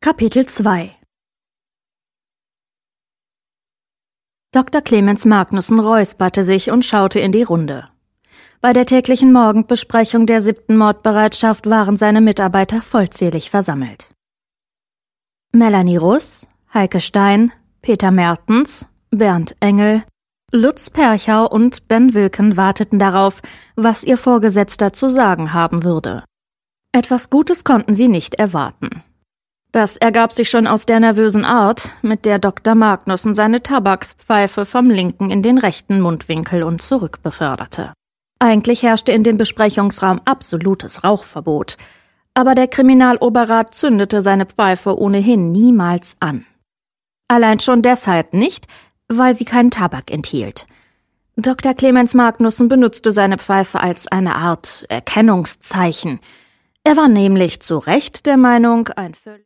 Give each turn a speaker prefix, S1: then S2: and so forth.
S1: Kapitel 2 Dr. Clemens Magnussen räusperte sich und schaute in die Runde. Bei der täglichen Morgenbesprechung der 7. Mordbereitschaft waren seine Mitarbeiter vollzählig versammelt. Melanie Russ, Heike Stein, Peter Mertens, Bernd Engel, Lutz Perchau und Ben Wilken warteten darauf, was ihr Vorgesetzter zu sagen haben würde. Etwas Gutes konnten sie nicht erwarten. Das ergab sich schon aus der nervösen Art, mit der Dr. Magnussen seine Tabakspfeife vom linken in den rechten Mundwinkel und zurück beförderte. Eigentlich herrschte in dem Besprechungsraum absolutes Rauchverbot, aber der Kriminaloberrat zündete seine Pfeife ohnehin niemals an. Allein schon deshalb nicht, weil sie keinen Tabak enthielt. Dr. Clemens Magnussen benutzte seine Pfeife als eine Art Erkennungszeichen. Er war nämlich zu Recht der Meinung, ein völlig